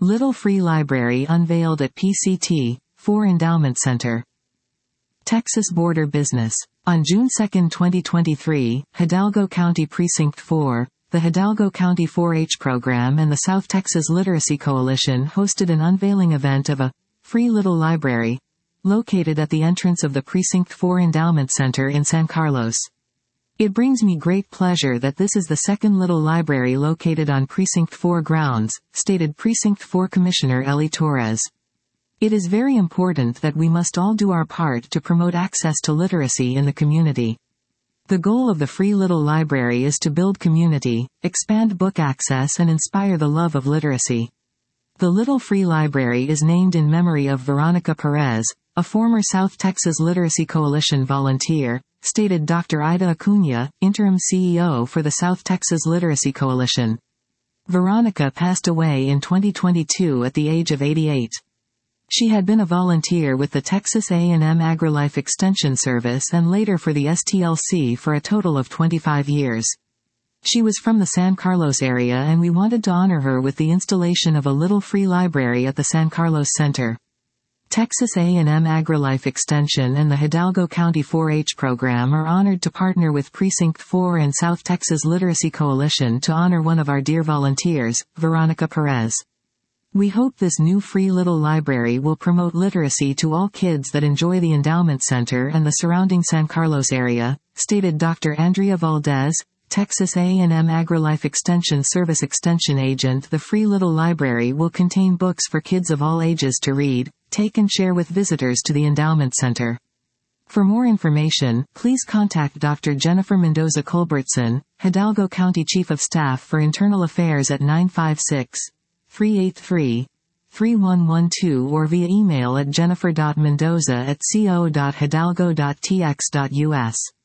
Little Free Library unveiled at PCT, 4 Endowment Center. Texas Border Business. On June 2, 2023, Hidalgo County Precinct 4, the Hidalgo County 4-H program and the South Texas Literacy Coalition hosted an unveiling event of a free little library, located at the entrance of the Precinct 4 Endowment Center in San Carlos. It brings me great pleasure that this is the second little library located on Precinct 4 grounds, stated Precinct 4 Commissioner Ellie Torres. It is very important that we must all do our part to promote access to literacy in the community. The goal of the Free Little Library is to build community, expand book access and inspire the love of literacy. The Little Free Library is named in memory of Veronica Perez, a former South Texas Literacy Coalition volunteer, stated Dr. Ida Acuna, interim CEO for the South Texas Literacy Coalition. Veronica passed away in 2022 at the age of 88. She had been a volunteer with the Texas A&M AgriLife Extension Service and later for the STLC for a total of 25 years. She was from the San Carlos area and we wanted to honor her with the installation of a little free library at the San Carlos Center. Texas A&M AgriLife Extension and the Hidalgo County 4-H program are honored to partner with Precinct 4 and South Texas Literacy Coalition to honor one of our dear volunteers, Veronica Perez. We hope this new free little library will promote literacy to all kids that enjoy the Endowment Center and the surrounding San Carlos area, stated Dr. Andrea Valdez, Texas A&M AgriLife Extension Service Extension Agent. The free little library will contain books for kids of all ages to read, take and share with visitors to the Endowment Center. For more information, please contact Dr. Jennifer Mendoza Culbertson, Hidalgo County Chief of Staff for Internal Affairs at 956-383-3112 or via email at jennifer.mendoza@co.hidalgo.tx.us.